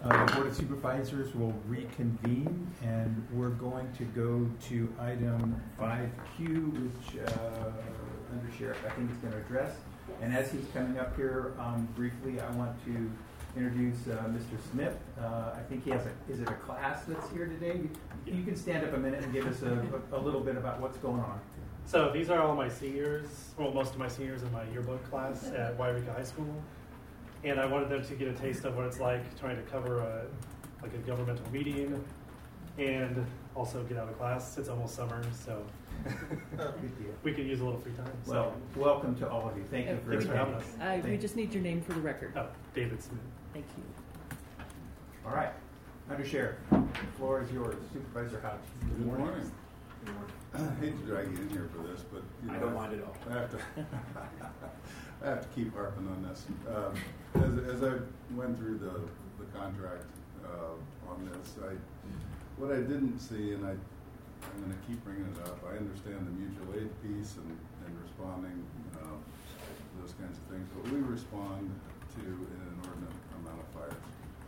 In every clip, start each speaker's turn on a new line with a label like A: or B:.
A: The Board of Supervisors will reconvene, and we're going to go to item 5Q, which Under Sheriff I think is going to address. And as he's coming up here, briefly, I want to introduce Mr. Smith. I think he has is it a class that's here today? You can stand up a minute and give us a little bit about what's going on.
B: So these are all my seniors, well, most of my seniors in my yearbook class at Wairika High School. And I wanted them to get a taste of what it's like trying to cover a governmental meeting and also get out of class. It's almost summer, so we could use a little free time.
A: Well, welcome to all of you. Thank you
B: Thanks for having us.
C: We just need your name for the record.
B: Oh, David Smith.
C: Thank you.
A: All right. Under Sheriff, the floor is yours. Supervisor Houch.
D: Good morning. I hate to drag you in here for this, but
E: I don't mind at all.
D: I have to keep harping on this. As I went through the contract on this, what I didn't see, and I'm going to keep bringing it up, I understand the mutual aid piece and responding, those kinds of things, but we respond to an inordinate amount of fires.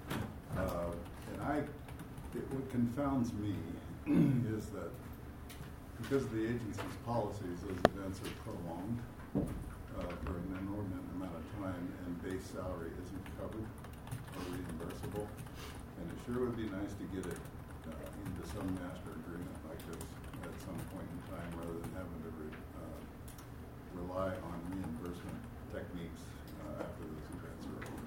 D: What confounds me is that because of the agency's policies, those events are prolonged for an inordinate amount of time, and base salary isn't covered or reimbursable. And it sure would be nice to get it into some master agreement like this at some point in time, rather than having to rely on reimbursement techniques after those events are over.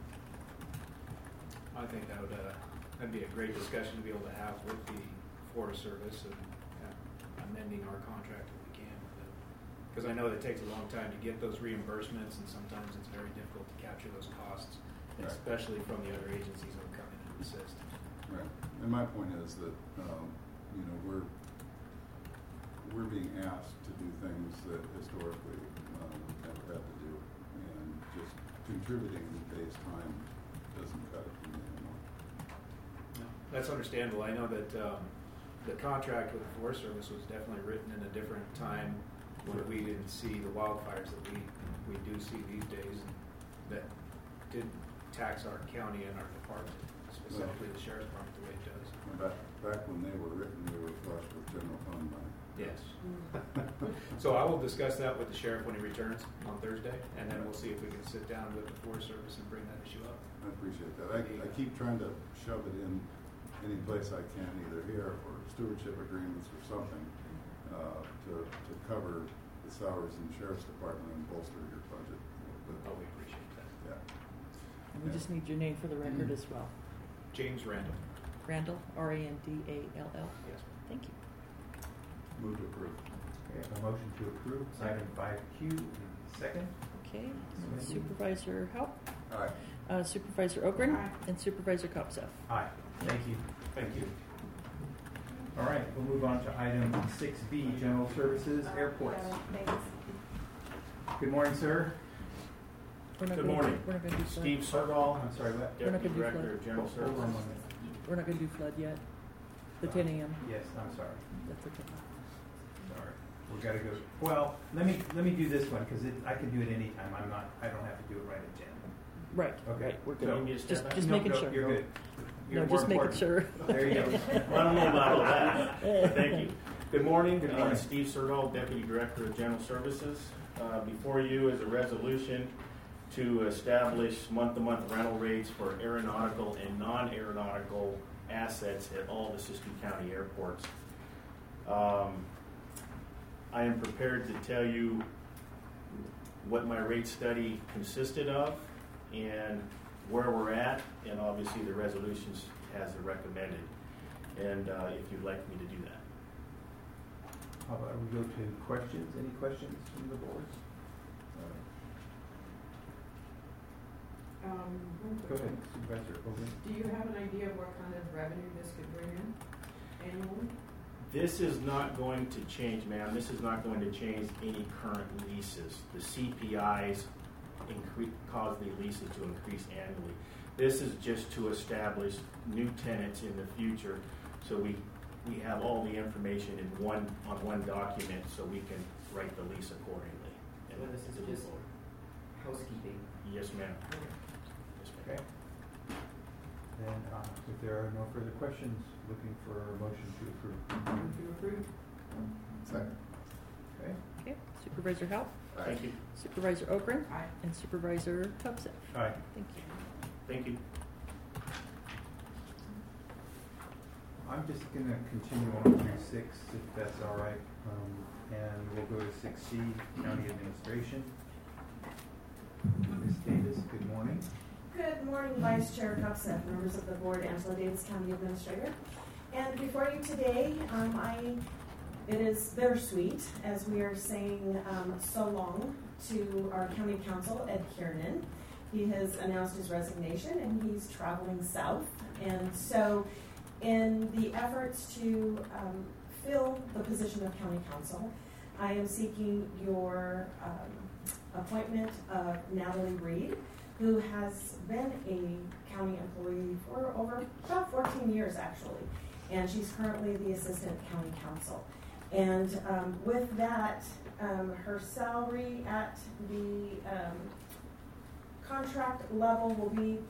E: I think that'd be a great discussion to be able to have with the Forest Service and amending our contract if we can with it. Because I know that it takes a long time to get those reimbursements, and sometimes it's very difficult to capture those costs,
D: right,
E: especially from the other agencies that will come in and assist.
D: Right. And my point is that we're being asked to do things that historically we've never had to do, and just contributing to base time doesn't cut it for me anymore.
E: No, that's understandable. I know that the contract with the Forest Service was definitely written in a different time when we didn't see the wildfires that we do see these days, and that did tax our county and our department, specifically the Sheriff's Department, the way it does.
D: Back when they were written, they were flush with general fund money.
E: Yes. So I will discuss that with the Sheriff when he returns on Thursday, and then we'll see if we can sit down with the Forest Service and bring that issue up.
D: I appreciate that. I keep trying to shove it in any place I can, either here or stewardship agreements or something, to cover the salaries in the Sheriff's Department and bolster your budget a little bit.
E: Oh, we appreciate that.
D: Yeah.
C: And we just need your name for the record as well.
E: James Randall.
C: Randall, Randall.
E: Yes.
C: Thank you.
D: Move to approve.
A: Okay, a motion to approve item 5Q. Second.
C: Okay. And Supervisor Haupt.
D: Aye.
C: Supervisor Ogren.
F: Aye.
C: And Supervisor Kopseff.
A: Aye. Thank you. Thank you. All right, we'll move on to item 6B, General Services, Airports. Good morning, sir.
B: Good morning.
C: We're not going to do flood.
B: Steve Sergall,
A: I'm sorry, what?
C: We're not
B: Deputy
C: gonna do
B: Director of General
A: Hold on one
B: Services.
A: minute.
C: We're not going to do flood yet. The 10 a.m.
A: Yes, I'm sorry.
C: That's okay.
A: Sorry. We got to go. Well, let me do this one because I can do it anytime. I don't have to do it right at 10.
C: Right.
A: Okay.
C: Right. We're good.
A: So,
B: You need to step
C: Just,
B: back?
C: just
A: No,
C: making
A: no,
C: sure.
A: You're good. You're
C: No,
A: more
C: just making
A: important.
C: sure.
A: There you go.
B: Well, I don't know about all that. Thank you. Good morning.
A: Good morning.
B: Steve Sergall, Deputy Director of General Services. Before you is a resolution to establish month-to-month rental rates for aeronautical and non-aeronautical assets at all the Siskiyou County airports. I am prepared to tell you what my rate study consisted of and where we're at, and obviously the resolutions has it recommended, and if you'd like me to do that.
A: How about we go to questions? Any questions from the board? Go ahead, Supervisor Ogren.
F: Do you have an idea of what kind of revenue this could bring in annually?
B: This is not going to change, ma'am. This is not going to change any current leases. The CPIs cause the leases to increase annually. This is just to establish new tenants in the future, so we have all the information on one document, so we can write the lease accordingly.
G: So this is just
B: forward.
G: housekeeping.
B: Yes, ma'am. Yes, ma'am.
A: Okay. Then, if there are no further questions, looking for a motion to approve.
F: Move to approve.
D: Second.
A: Okay?
C: Okay, Supervisor Hal,
B: Thank you.
C: Supervisor Ogren,
F: Aye.
C: and Supervisor Cubs.
A: Aye.
C: Thank you.
B: Thank you.
A: I'm just gonna continue on through 6, if that's all right. And we'll go to 6C, County Administration. Ms. Davis, good morning.
G: Good morning, Vice Chair Cupset, members of the board, Angela Davis, County Administrator. And before you today, it is bittersweet as we are saying so long to our County Council, Ed Kiernan. He has announced his resignation and he's traveling south. And so in the efforts to fill the position of County Council, I am seeking your appointment of Natalie Reed, who has been a county employee for over about 14 years actually, and she's currently the assistant county counsel. And with that, her salary at the contract level will be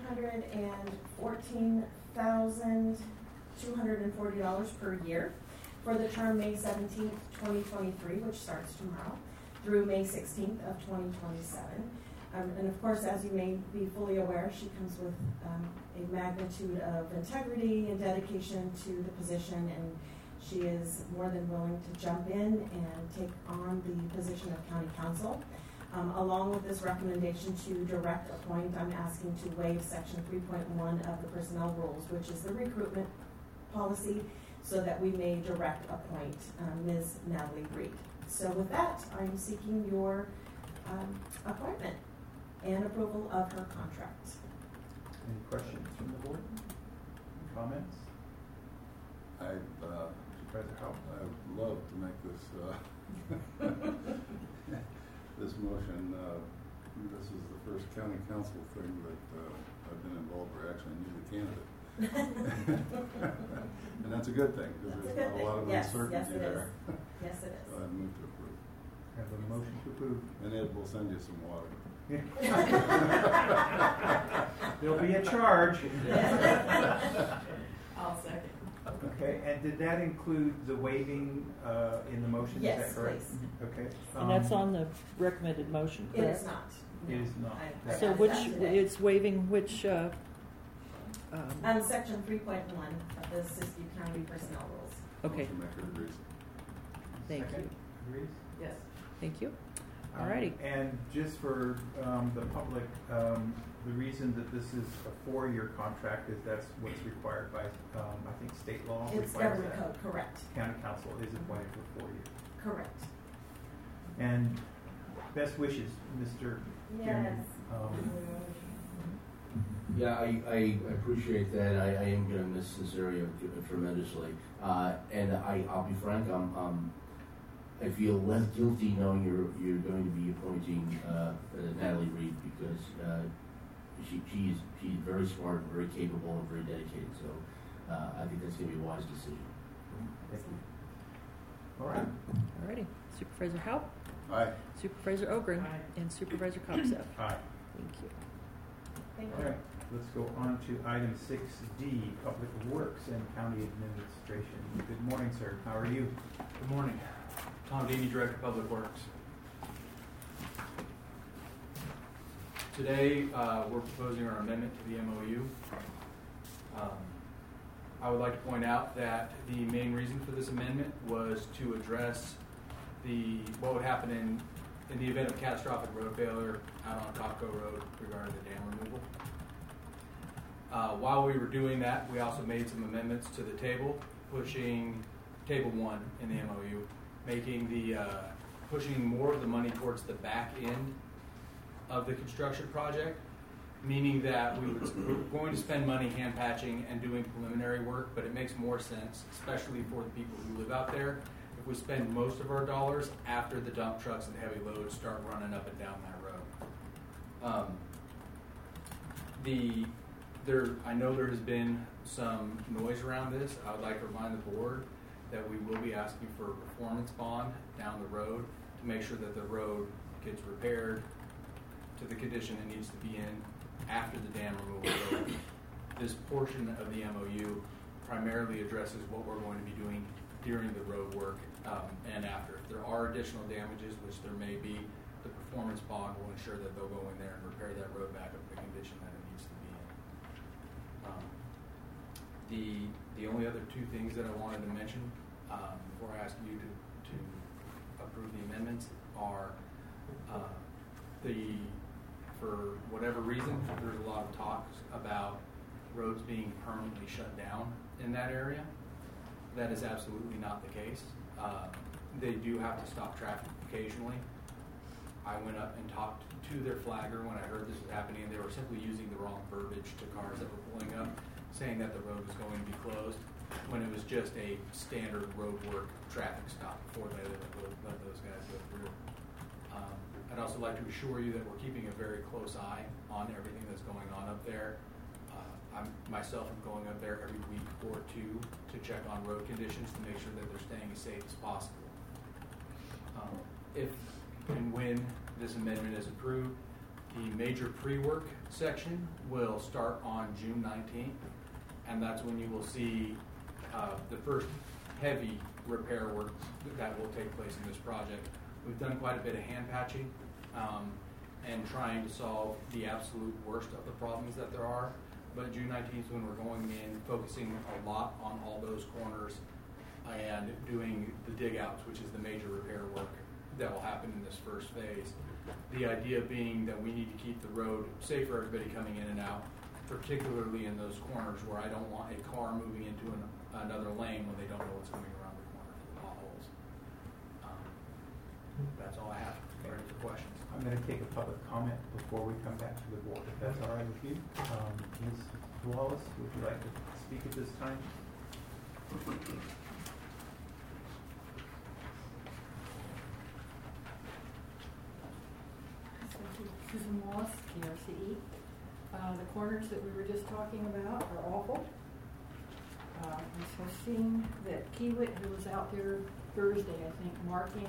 G: $214,240 per year for the term May 17th, 2023, which starts tomorrow, through May 16th of 2027. And of course, as you may be fully aware, she comes with a magnitude of integrity and dedication to the position, and she is more than willing to jump in and take on the position of county counsel. Along with this recommendation to direct appoint, I'm asking to waive section 3.1 of the personnel rules, which is the recruitment policy, so that we may direct appoint Ms. Natalie Reed. So with that, I'm seeking your appointment and approval of her contract.
A: Any questions from the board? Comments? Supervisor Howell?
D: I'd love to make this this motion. This is the first county council thing that I've been involved where I actually knew the candidate. And that's a good thing, because there's not a lot of uncertainty there.
G: Yes, it is.
D: So I move to approve.
A: Have a motion to approve.
D: And Ed will send you some water.
A: There'll be a charge.
F: I'll second.
A: Okay, and did that include the waiving in the motion?
G: Yes,
A: is that correct?
G: please.
A: Okay.
C: And that's on the recommended motion,
G: It
C: correct?
G: is not.
A: It is not.
G: I
C: So
G: added
C: which,
G: that today.
C: it's waiving which,
G: Section 3.1 of the Siskiyou County Personnel Rules.
C: okay,
D: Motion maker agrees.
C: thank you,
A: Second. Agrees?
F: Yes.
C: thank you. Alrighty.
A: And just for the public, the reason that this is a 4-year contract is that's what's required by, I think, state law.
G: It's
A: requires
G: government
A: that.
G: code, correct.
A: County council is appointed for 4 years.
G: Correct.
A: And best wishes, Mr. Kiernan.
H: Yeah, I appreciate that. I am going to miss this area tremendously. And I'll be frank, I feel less guilty knowing you're going to be appointing Natalie Reed, because she's very smart, very capable, and very dedicated. So I think that's going to be a wise decision.
A: Thank you. All right.
C: Alrighty. Supervisor Haupt,
D: Aye.
C: Supervisor Ogren,
F: Aye.
C: and Supervisor Kopsev.
A: Aye.
C: Thank you.
G: Thank
A: All
G: you.
A: right. Let's go on to item 6D, Public Works and County Administration. Good morning, sir. How are you?
I: Good morning. Tom Deeney, Director of Public Works. Today, we're proposing our amendment to the MOU. I would like to point out that the main reason for this amendment was to address what would happen in the event of catastrophic road failure out on Topco Road regarding the dam removal. While we were doing that, we also made some amendments to the table, pushing Table 1 in the MOU, making pushing more of the money towards the back end of the construction project, meaning that we're going to spend money hand patching and doing preliminary work, but it makes more sense, especially for the people who live out there, if we spend most of our dollars after the dump trucks and heavy loads start running up and down that road. I know there has been some noise around this. I would like to remind the board that we will be asking for a performance bond down the road to make sure that the road gets repaired to the condition it needs to be in after the dam removal. this portion of the MOU primarily addresses what we're going to be doing during the road work and after. If there are additional damages, which there may be, the performance bond will ensure that they'll go in there and repair that road back up to the condition that it needs to be in. The only other two things that I wanted to mention before I ask you to approve the amendments are for whatever reason, there's a lot of talks about roads being permanently shut down in that area. That is absolutely not the case. They do have to stop traffic occasionally. I went up and talked to their flagger when I heard this was happening, and they were simply using the wrong verbiage to cars that were pulling up, saying that the road was going to be closed, when it was just a standard road work traffic stop before they let those guys go through. I'd also like to assure you that we're keeping a very close eye on everything that's going on up there. I myself am going up there every week or two to check on road conditions to make sure that they're staying as safe as possible. If and when this amendment is approved, the major pre-work section will start on June 19th, and that's when you will see the first heavy repair work that will take place in this project. We've done quite a bit of hand patching and trying to solve the absolute worst of the problems that there are. But June 19th is when we're going in, focusing a lot on all those corners and doing the dig outs, which is the major repair work that will happen in this first phase. The idea being that we need to keep the road safe for everybody coming in and out, particularly in those corners where I don't want a car moving into another lane when they don't know what's coming around the corner for the potholes. That's all I have. Ready for questions.
A: I'm going to take a public comment before we come back to the board, if that's all right with you. Ms. Wallace, would you like to speak at this time?
F: Susan Wallace, KRCE. The corners that we were just talking about are awful. And so seeing that Kiewit, who was out there Thursday, I think,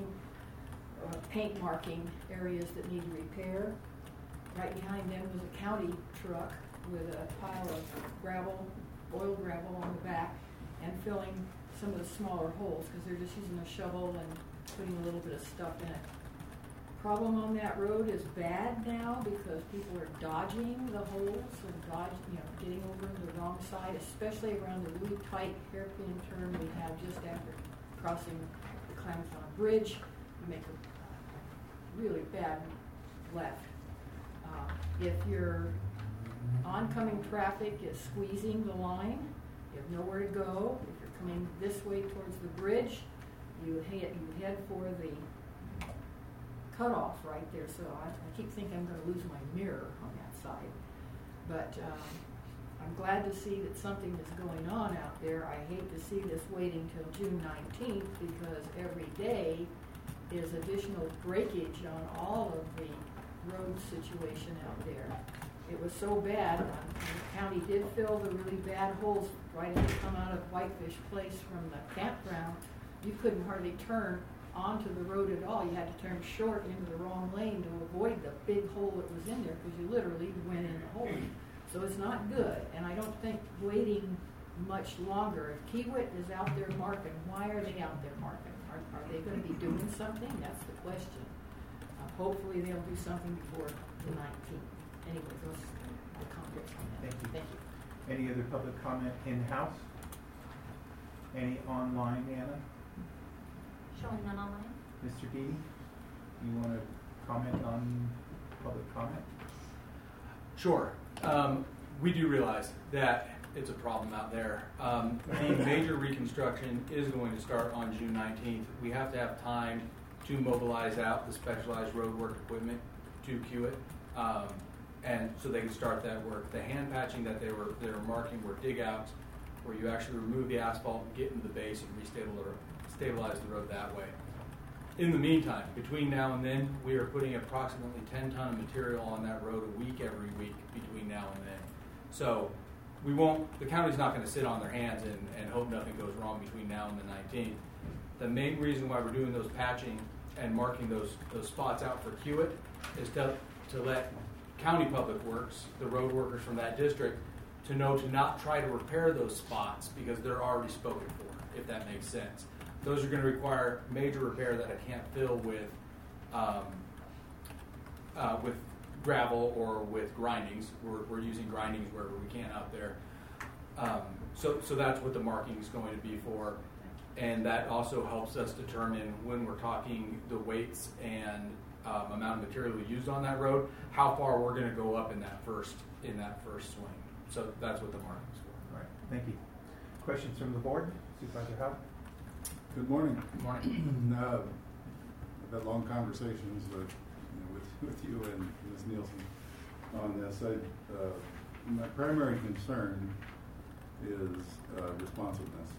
F: paint marking areas that need repair. Right behind them was a county truck with a pile of gravel, oil gravel on the back, and filling some of the smaller holes because they're just using a shovel and putting a little bit of stuff in it. Problem on that road is bad now because people are dodging the holes and getting over to the wrong side, especially around the really tight hairpin turn we have just after crossing the Klamathon Bridge. You make a really bad left. If your oncoming traffic is squeezing the line, you have nowhere to go. If you're coming this way towards the bridge, you head for the cutoff right there. So I keep thinking I'm going to lose my mirror on that side. But I'm glad to see that something is going on out there. I hate to see this waiting till June 19th because every day is additional breakage on all of the road situation out there. It was so bad. The county did fill the really bad holes right as you come out of Whitefish Place from the campground. You couldn't hardly turn onto the road at all. You had to turn short into the wrong lane to avoid the big hole that was in there because you literally went in the hole. So it's not good, and I don't think waiting much longer. If Kiewit is out there marking, why are they out there marking? Are they going to be doing something? That's the question. Hopefully they'll do something before the 19th. Anyway, those are the comments on that.
A: Thank you.
F: Thank you.
A: Any other public comment in-house? Any online, Anna?
J: Showing none online.
A: Mr. D, you want to comment on public comment?
I: Sure. We do realize that it's a problem out there. The major reconstruction is going to start on June 19th. We have to have time to mobilize out the specialized roadwork equipment to Kiewit, and so they can start that work. The hand patching that they were marking were dig outs, where you actually remove the asphalt and get into the base and stabilize the road that way. In the meantime, between now and then, we are putting approximately 10 ton of material on that road every week between now and then. So the county's not going to sit on their hands and hope nothing goes wrong between now and the 19th. The main reason why we're doing those patching and marking those spots out for Kiewit is to let County Public Works, the road workers from that district, to know to not try to repair those spots because they're already spoken for, if that makes sense. Those are going to require major repair that I can't fill with gravel or with grindings. We're using grindings wherever we can out there. So that's what the marking is going to be for. And that also helps us determine when we're talking the weights and amount of material used on that road, how far we're going to go up in that first swing. So that's what the marking is for.
A: All right, thank you. Questions from the board? Supervisor Howe?
D: Good morning.
I: Good morning.
D: I've had long conversations with you and Ms. Nielsen on this. My primary concern is responsiveness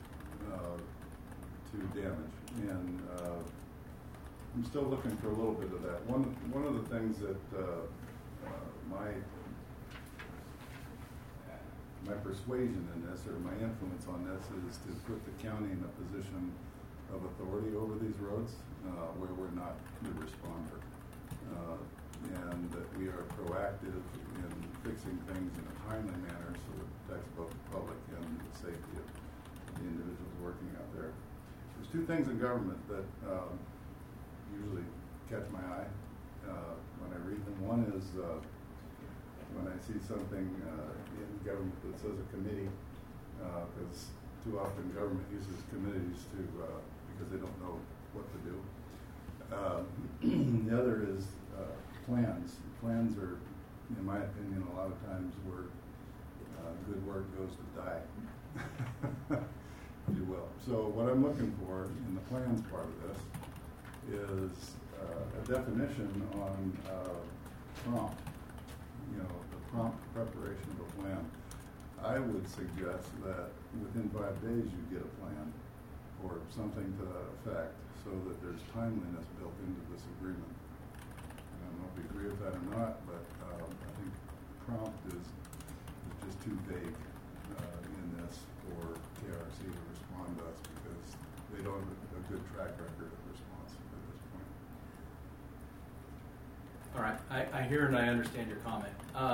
D: to damage, and I'm still looking for a little bit of that. One of the things that my persuasion in this, or my influence on this, is to put the county in a position of authority over these roads, where we're not the responder, and that we are proactive in fixing things in a timely manner so it protects both the public and the safety of the individuals working out there. There's two things in government that usually catch my eye when I read them. One is when I see something in government that says a committee, because too often government uses committees because they don't know what to do. The other is plans. Plans are, in my opinion, a lot of times where good work goes to die, if you will. So what I'm looking for in the plans part of this is a definition on prompt, the prompt preparation of a plan. I would suggest that within 5 days you get a plan or something to that effect so that there's timeliness built into this agreement. And I don't know if you agree with that or not, but I think prompt is just too vague in this for KRC to respond to us because they don't have a good track record of response at this point.
I: All right, I hear and I understand your comment.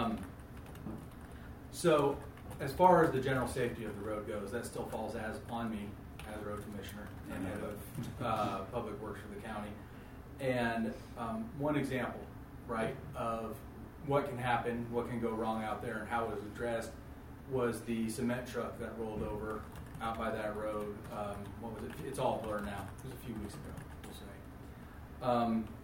I: So as far as the general safety of the road goes, that still falls on me as road commissioner and head of public works for the county. And one example, right, of what can happen, what can go wrong out there, and how it was addressed was the cement truck that rolled over out by that road. What was it? It's all blur now. It was a few weeks ago, we'll say.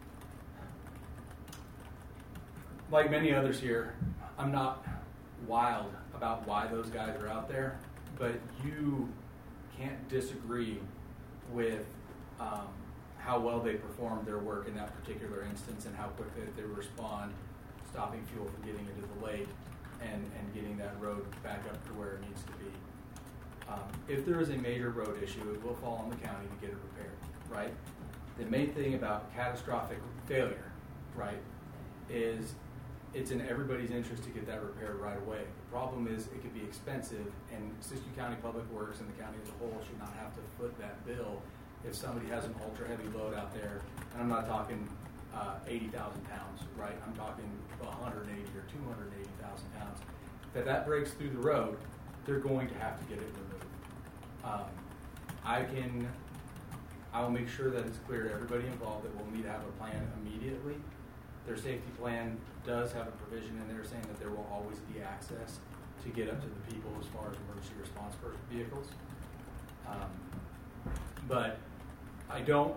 I: Like many others here, I'm not wild about why those guys are out there, but you can't disagree with how well they performed their work in that particular instance and how quickly they respond, stopping fuel from getting into the lake and getting that road back up to where it needs to be. If there is a major road issue, it will fall on the county to get it repaired, right? The main thing about catastrophic failure, right, is it's in everybody's interest to get that repaired right away. The problem is it could be expensive, and Siskiyou County Public Works and the county as a whole should not have to foot that bill if somebody has an ultra-heavy load out there. And I'm not talking 80,000 pounds, right? I'm talking 180 or 280,000 pounds. If that breaks through the road, they're going to have to get it removed. I will make sure that it's clear to everybody involved that we'll need to have a plan immediately. Their safety plan does have a provision in there saying that there will always be access to get up to the people as far as emergency response vehicles. But I do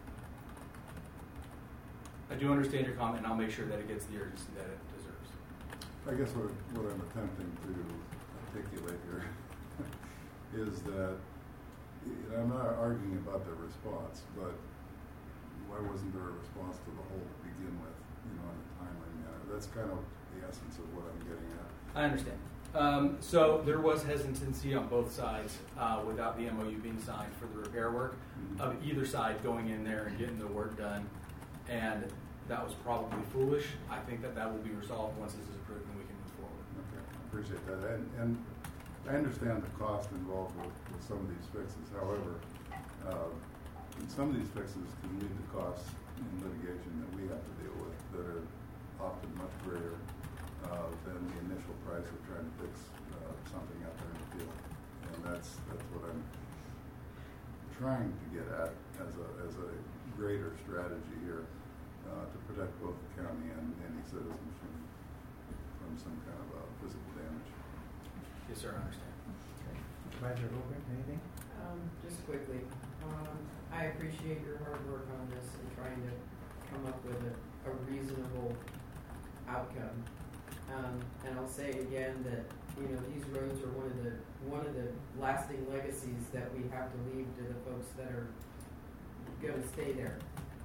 I: understand your comment, and I'll make sure that it gets the urgency that it deserves.
D: I guess what I'm attempting to articulate here is that, I'm not arguing about their response, but why wasn't there a response to the whole to begin with, in a timely manner? That's kind of the essence of what I'm getting at.
I: I understand. So there was hesitancy on both sides without the MOU being signed for the repair work of either side going in there and getting the work done, and that was probably foolish. I think that will be resolved once this is approved and we can move forward.
D: Okay, I appreciate that. And I understand the cost involved with some of these fixes. However, some of these fixes can lead to costs in litigation that we have to deal with that are often much greater than the initial price of trying to fix something out there in the field. And that's what I'm trying to get at as a greater strategy here to protect both the county and any citizens from some kind of physical damage.
I: Yes, sir, I understand.
A: Supervisor Ogren, anything?
K: Just quickly, I appreciate your hard work on this and trying to come up with a reasonable outcome. And I'll say again that these roads are one of the lasting legacies that we have to leave to the folks that are going to stay there.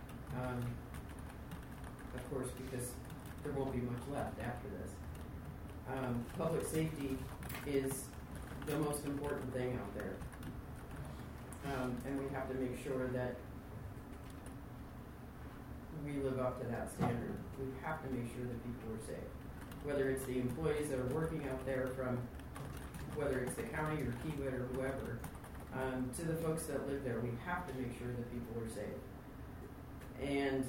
K: Of course, because there won't be much left after this. Public safety is the most important thing out there. And we have to make sure that we live up to that standard. We have to make sure that people are safe. Whether it's the employees that are working out there from, whether it's the county or Kiewit or whoever, to the folks that live there, we have to make sure that people are safe. And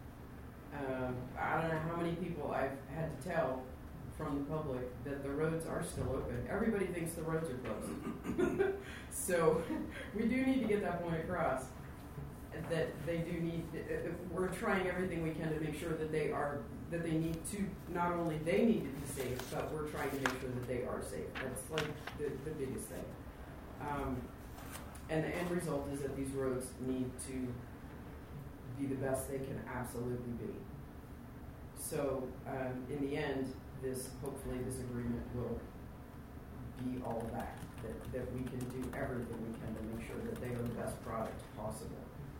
K: I don't know how many people I've had to tell from the public that the roads are still open. Everybody thinks the roads are closed. So we do need to get that point across, that they do need, we're trying everything we can to make sure that they need to, not only they need to be safe, but we're trying to make sure that they are safe. That's like the biggest thing. And the end result is that these roads need to be the best they can absolutely be. So in the end, hopefully this agreement will be all that we can do everything we can to make sure that they are the best product possible.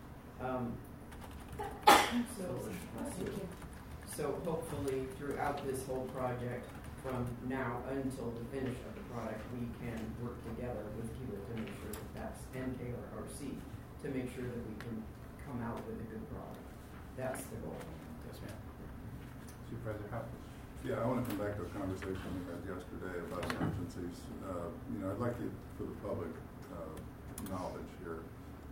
K: So hopefully throughout this whole project, from now until the finish of the product, we can work together with Kiewit to make sure that's NKRRC to make sure that we can come out with a good product. That's the goal.
I: Yes, ma'am.
A: Supervisor Hopkins.
D: Yeah, I want to come back to a conversation we had yesterday about emergencies. I'd like to, for the public knowledge here,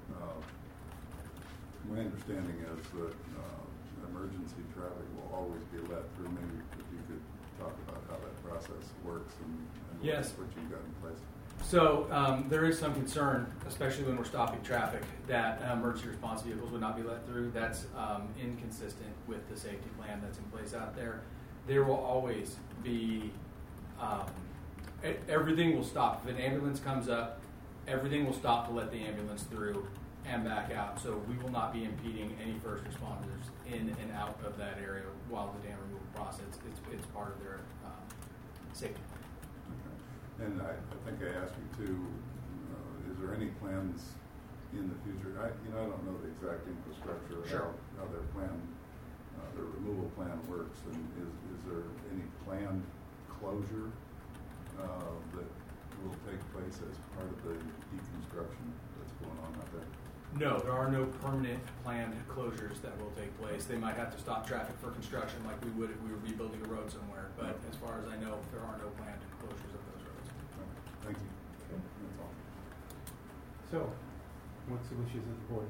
D: my understanding is that emergency traffic will always be let through. Maybe if you could talk about how that process works and
I: Yes.
D: what you've got in place.
I: So there is some concern, especially when we're stopping traffic, that emergency response vehicles would not be let through. That's inconsistent with the safety plan that's in place out there. There will always be, everything will stop. If an ambulance comes up, everything will stop to let the ambulance through and back out. So we will not be impeding any first responders in and out of that area while the dam removal process, it's part of their safety plan.
D: Okay. And I think I asked you too, is there any plans in the future? I don't know the exact infrastructure,
I: Sure.
D: how their plan, their removal plan works, and is there any planned closure that will take place as part of the deconstruction that's going on out there?
I: No, there are no permanent planned closures that will take place. They might have to stop traffic for construction like we would if we were rebuilding a road somewhere, but as far as I know, there are no planned closures of those roads.
D: Okay. Thank you.
A: Okay.
D: That's all.
A: So, what's the wishes of the board?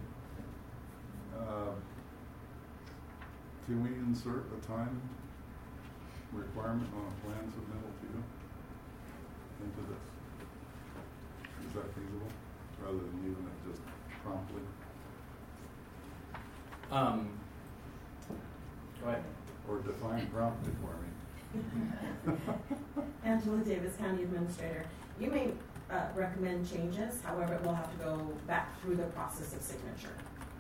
D: Can we insert a time requirement on a plan submittal to you into this? Is that feasible, rather than leaving it just promptly?
I: Go ahead.
D: Or define promptly for me?
G: Angela Davis, County Administrator. You may recommend changes, however, it will have to go back through the process of signature.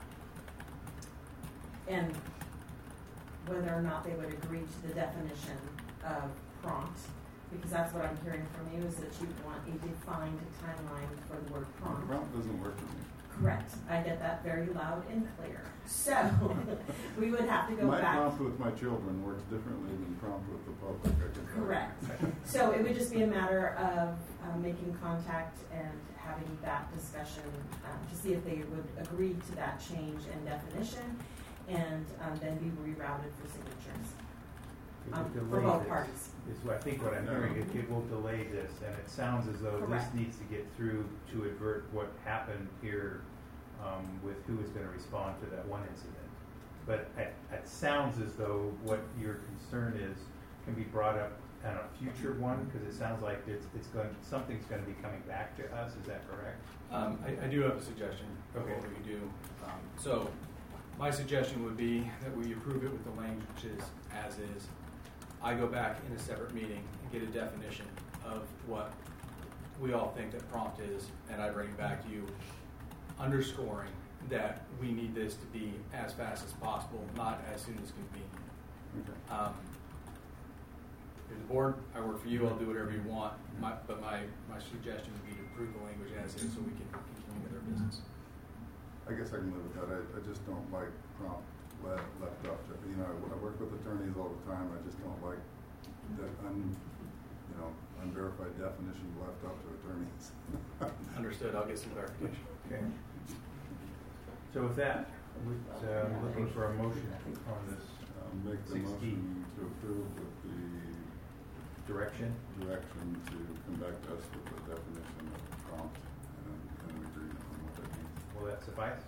G: And whether or not they would agree to the definition of prompt, because that's what I'm hearing from you, is that you want a defined timeline for the word prompt.
D: Prompt doesn't work for me.
G: Correct. I get that very loud and clear. So we would have to go
D: my
G: back.
D: My prompt with my children works differently than prompt with the public. I can tell you.
G: Correct. So it would just be a matter of making contact and having that discussion to see if they would agree to that change in definition, and then be rerouted for signatures for both parties.
A: Is what I think what I'm hearing. It will delay this, and it sounds as though
G: Correct.
A: this needs to get through to avert what happened here with who is going to respond to that one incident. But it sounds as though what your concern is can be brought up on a future one? Because it sounds like something's going to be coming back to us. Is that correct?
I: I do have a suggestion of
A: Okay.
I: what we could do. So my suggestion would be that we approve it with the languages as is. I go back in a separate meeting and get a definition of what we all think that prompt is, and I bring it back to you, underscoring that we need this to be as fast as possible, not as soon as convenient.
D: Okay.
I: You're the board, I work for you, I'll do whatever you want, but my suggestion would be to approve the language as is so we can continue with our business.
D: I guess I can live with that. I just don't like prompt left up to, I work with attorneys all the time. I just don't like that unverified definition left up to attorneys.
I: Understood, I'll get some clarification.
A: Okay. So with that, I'm looking for a motion on this
D: Make the
A: 6E
D: motion to approve with the
A: direction.
D: direction to come back to us with the definition of prompt and an agreement on what that means.
A: Will that suffice?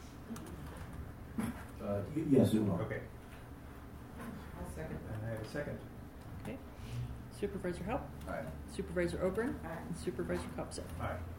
H: Yes, it will.
A: Okay.
K: I'll second
A: And I have a second.
C: Okay. Supervisor Help,
D: Aye.
C: Supervisor Ogren,
K: that.
C: and Supervisor Copsa.
A: Aye.